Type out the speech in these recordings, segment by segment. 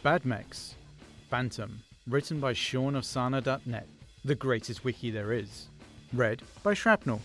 Bad Mechs, Phantom, written by Sean of Sana.net, the greatest wiki there is. Read by Shrapnel.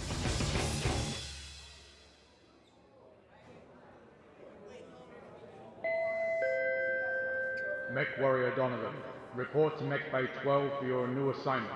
Mech Warrior Donovan, report to Mech Bay 12 for your new assignment.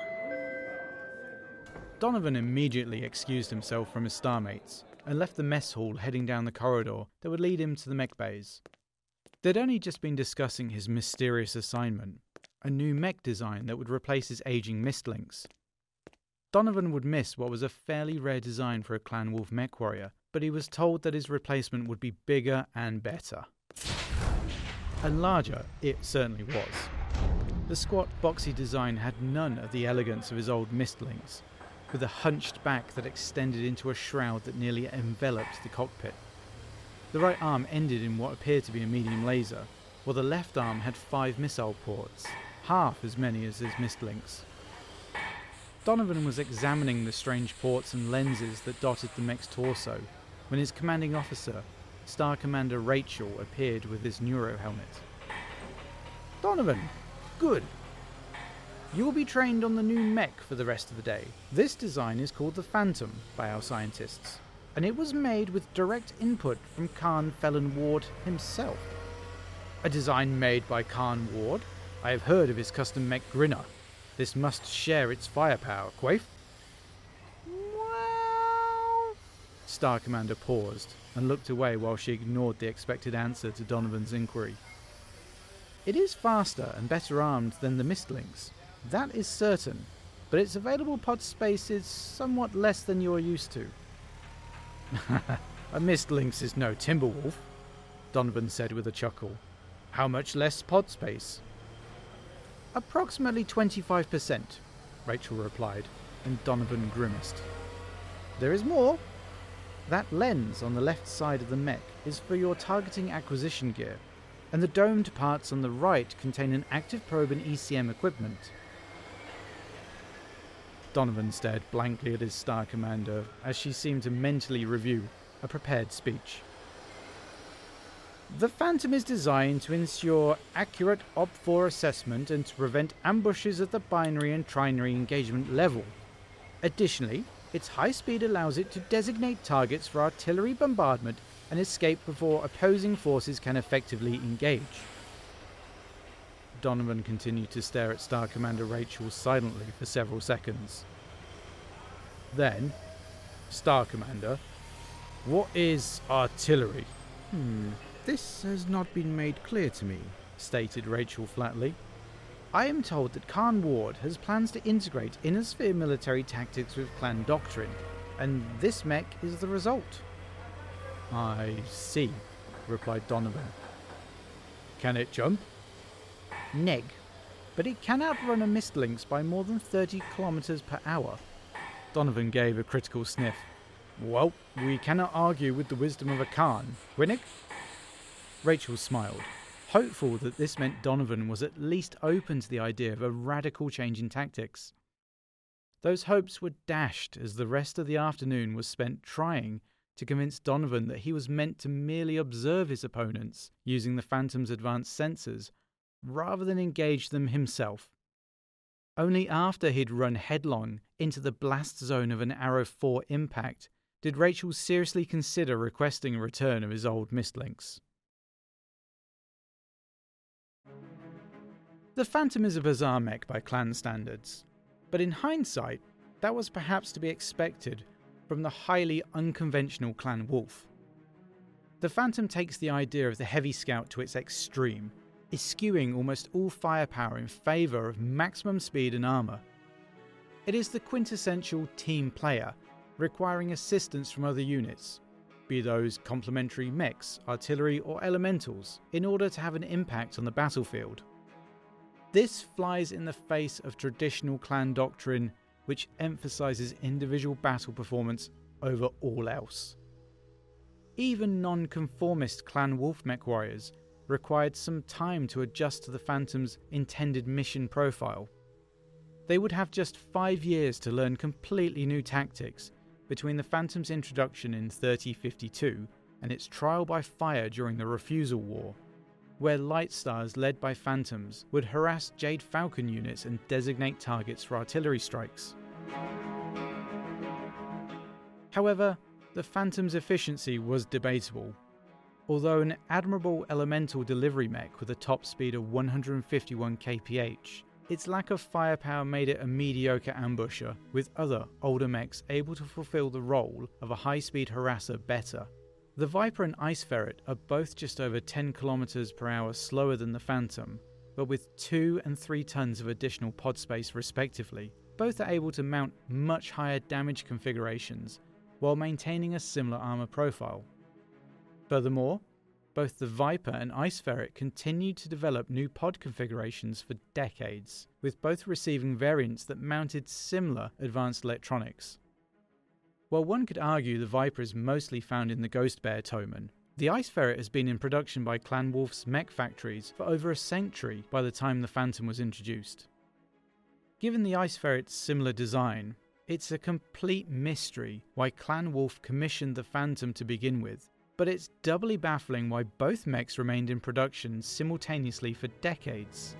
Donovan immediately excused himself from his starmates and left the mess hall, heading down the corridor that would lead him to the mech bays. They'd only just been discussing his mysterious assignment, a new mech design that would replace his aging Mistlings. Donovan would miss what was a fairly rare design for a Clan Wolf mech warrior, but he was told that his replacement would be bigger and better. And larger, it certainly was. The squat, boxy design had none of the elegance of his old Mistlings, with a hunched back that extended into a shroud that nearly enveloped the cockpit. The right arm ended in what appeared to be a medium laser, while the left arm had 5 missile ports, half as many as his Mistlings. Donovan was examining the strange ports and lenses that dotted the mech's torso when his commanding officer, Star Commander Rachel, appeared with his neuro helmet. "Donovan, good. You will be trained on the new mech for the rest of the day. This design is called the Phantom by our scientists, and it was made with direct input from Khan Felon Ward himself." "A design made by Khan Ward? I have heard of his custom mech Grinner. This must share its firepower, Quaif." "Well..." Star Commander paused and looked away while she ignored the expected answer to Donovan's inquiry. "It is faster and better armed than the Mistlings. That is certain, but its available pod space is somewhat less than you are used to." "A Mistlings is no Timberwolf," Donovan said with a chuckle. "How much less pod space?" "Approximately 25%, Rachel replied, and Donovan grimaced. "There is more. That lens on the left side of the mech is for your targeting acquisition gear, and the domed parts on the right contain an active probe and ECM equipment." Donovan stared blankly at his Star Commander as she seemed to mentally review a prepared speech. "The Phantom is designed to ensure accurate OP4 assessment and to prevent ambushes at the binary and trinary engagement level. Additionally, its high speed allows it to designate targets for artillery bombardment and escape before opposing forces can effectively engage." Donovan continued to stare at Star Commander Rachel silently for several seconds. Then, "Star Commander, what is artillery?" "This has not been made clear to me," stated Rachel flatly. "I am told that Khan Ward has plans to integrate Inner-Sphere military tactics with Clan doctrine, and this mech is the result." "I see," replied Donovan. "Can it jump?" "Neg, but it can outrun a Mistlings by more than 30 kilometers per hour." Donovan gave a critical sniff. "Well, we cannot argue with the wisdom of a Khan, Gwynnig?" Rachel smiled, hopeful that this meant Donovan was at least open to the idea of a radical change in tactics. Those hopes were dashed as the rest of the afternoon was spent trying to convince Donovan that he was meant to merely observe his opponents using the Phantom's advanced sensors, rather than engage them himself. Only after he'd run headlong into the blast zone of an Arrow 4 impact did Rachel seriously consider requesting a return of his old Mistlings. The Phantom is a bizarre mech by Clan standards, but in hindsight, that was perhaps to be expected from the highly unconventional Clan Wolf. The Phantom takes the idea of the heavy scout to its extreme, eschewing almost all firepower in favour of maximum speed and armour. It is the quintessential team player, requiring assistance from other units, be those complementary mechs, artillery or elementals, in order to have an impact on the battlefield. This flies in the face of traditional clan doctrine, which emphasises individual battle performance over all else. Even non-conformist Clan Wolf mech warriors required some time to adjust to the Phantom's intended mission profile. They would have just 5 years to learn completely new tactics between the Phantom's introduction in 3052 and its trial by fire during the Refusal War. where Light Stars led by Phantoms would harass Jade Falcon units and designate targets for artillery strikes. However, the Phantom's efficiency was debatable. Although an admirable elemental delivery mech with a top speed of 151 kph, its lack of firepower made it a mediocre ambusher, with other, older mechs able to fulfill the role of a high-speed harasser better. The Viper and Ice Ferret are both just over 10 km per hour slower than the Phantom, but with 2 and 3 tons of additional pod space respectively. Both are able to mount much higher damage configurations, while maintaining a similar armour profile. Furthermore, both the Viper and Ice Ferret continued to develop new pod configurations for decades, with both receiving variants that mounted similar advanced electronics. While one could argue the Viper is mostly found in the Ghost Bear Toman, the Ice Ferret has been in production by Clan Wolf's mech factories for over a century by the time the Phantom was introduced. Given the Ice Ferret's similar design, it's a complete mystery why Clan Wolf commissioned the Phantom to begin with, but it's doubly baffling why both mechs remained in production simultaneously for decades.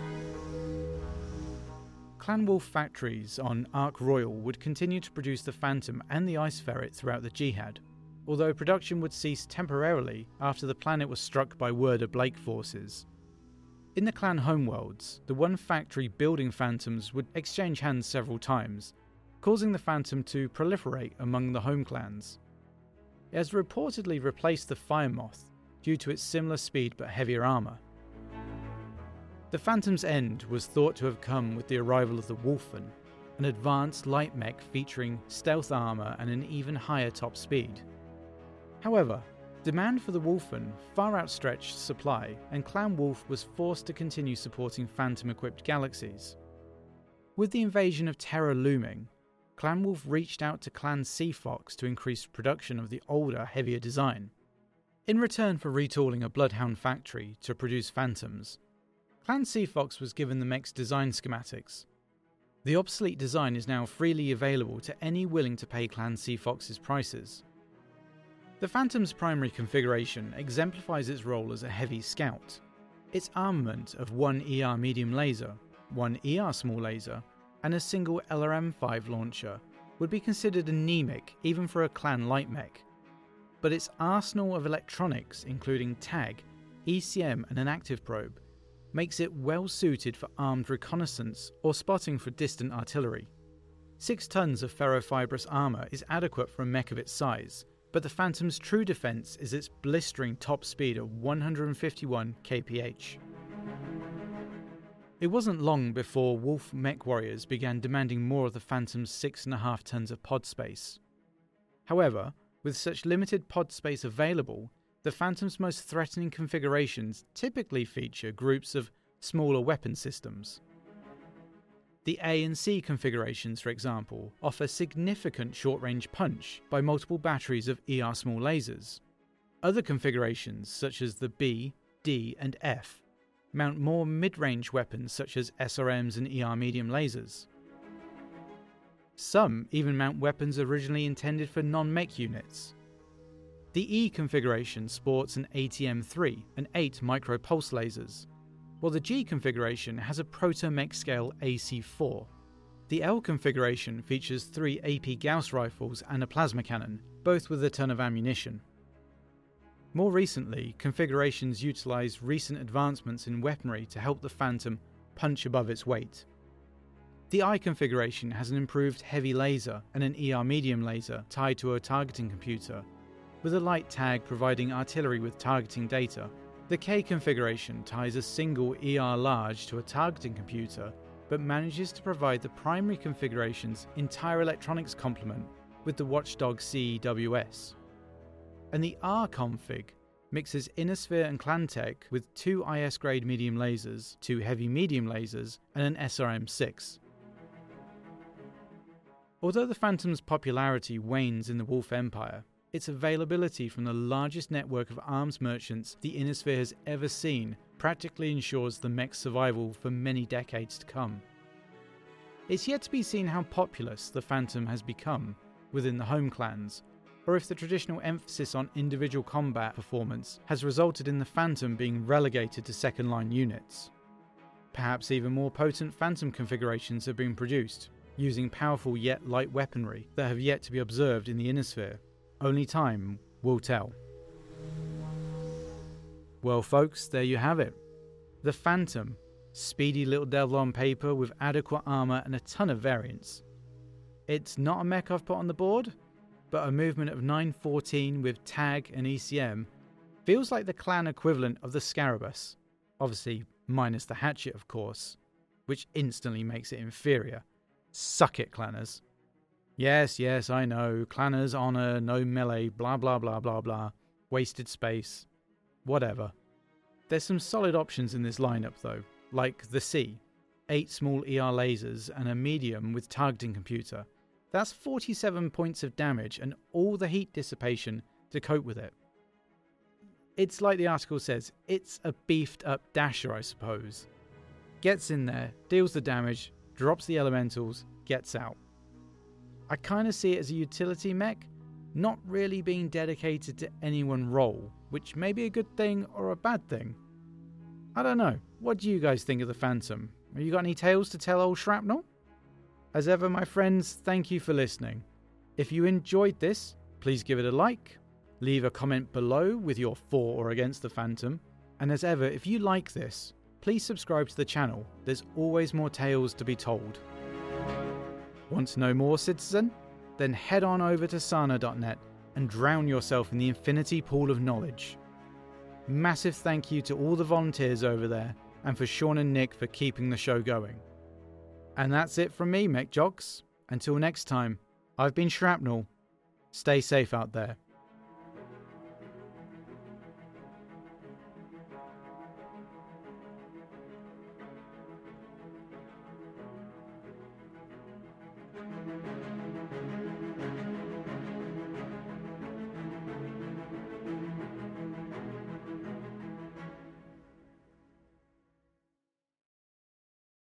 Clan Wolf factories on Ark Royal would continue to produce the Phantom and the Ice Ferret throughout the Jihad, although production would cease temporarily after the planet was struck by Werder Blake forces. In the Clan homeworlds, the one factory building Phantoms would exchange hands several times, causing the Phantom to proliferate among the home clans. It has reportedly replaced the Firemoth due to its similar speed but heavier armour. The Phantom's end was thought to have come with the arrival of the Wolfen, an advanced light mech featuring stealth armour and an even higher top speed. However, demand for the Wolfen far outstretched supply, and Clan Wolf was forced to continue supporting Phantom-equipped galaxies. With the invasion of Terra looming, Clan Wolf reached out to Clan Seafox to increase production of the older, heavier design. In return for retooling a Bloodhound factory to produce Phantoms, Clan Seafox was given the mech's design schematics. The obsolete design is now freely available to any willing to pay Clan Seafox's prices. The Phantom's primary configuration exemplifies its role as a heavy scout. Its armament of one ER medium laser, one ER small laser, and a single LRM-5 launcher would be considered anemic even for a Clan light mech. But its arsenal of electronics, including TAG, ECM and an active probe, makes it well suited for armed reconnaissance or spotting for distant artillery. 6 tons of ferrofibrous armour is adequate for a mech of its size, but the Phantom's true defence is its blistering top speed of 151 kph. It wasn't long before Wolf mech warriors began demanding more of the Phantom's 6.5 tons of pod space. However, with such limited pod space available, the Phantom's most threatening configurations typically feature groups of smaller weapon systems. The A and C configurations, for example, offer significant short-range punch by multiple batteries of ER small lasers. Other configurations, such as the B, D and F, mount more mid-range weapons such as SRMs and ER medium lasers. Some even mount weapons originally intended for non-mech units. The E configuration sports an ATM-3 and 8 micro-pulse lasers, while the G configuration has a proto-mech scale AC-4. The L configuration features 3 AP Gauss rifles and a plasma cannon, both with a ton of ammunition. More recently, configurations utilise recent advancements in weaponry to help the Phantom punch above its weight. The I configuration has an improved heavy laser and an ER medium laser tied to a targeting computer, with a light tag providing artillery with targeting data. The K configuration ties a single ER large to a targeting computer, but manages to provide the primary configuration's entire electronics complement with the Watchdog CEWS. And the R config mixes Innosphere and Clantech with 2 IS-grade medium lasers, 2 heavy medium lasers, and an SRM-6. Although the Phantom's popularity wanes in the Wolf Empire, its availability from the largest network of arms merchants the Innosphere has ever seen practically ensures the mech's survival for many decades to come. It's yet to be seen how populous the Phantom has become within the home clans, or if the traditional emphasis on individual combat performance has resulted in the Phantom being relegated to second-line units. Perhaps even more potent Phantom configurations have been produced, using powerful yet light weaponry that have yet to be observed in the Inner Sphere. Only time will tell. Well folks, there you have it. The Phantom. Speedy little devil on paper with adequate armour and a ton of variants. It's not a mech I've put on the board, but a movement of 914 with tag and ECM feels like the clan equivalent of the Scarabaeus. Obviously, minus the hatchet of course, which instantly makes it inferior. Suck it, clanners. Yes, I know, clanners, honour, no melee, blah blah blah blah blah, wasted space, whatever. There's some solid options in this lineup though, like the C, 8 small ER lasers and a medium with targeting computer. That's 47 points of damage and all the heat dissipation to cope with it. It's like the article says, it's a beefed up dasher I suppose. Gets in there, deals the damage, drops the elementals, gets out. I kinda see it as a utility mech, not really being dedicated to any one role, which may be a good thing or a bad thing. I don't know, what do you guys think of the Phantom? Have you got any tales to tell old Shrapnel? As ever my friends, thank you for listening. If you enjoyed this, please give it a like, leave a comment below with your for or against the Phantom, and as ever if you like this, please subscribe to the channel, there's always more tales to be told. Want to know more, citizen? Then head on over to Sana.net and drown yourself in the infinity pool of knowledge. Massive thank you to all the volunteers over there, and for Sean and Nick for keeping the show going. And that's it from me, Mech Jocks. Until next time, I've been Shrapnel. Stay safe out there.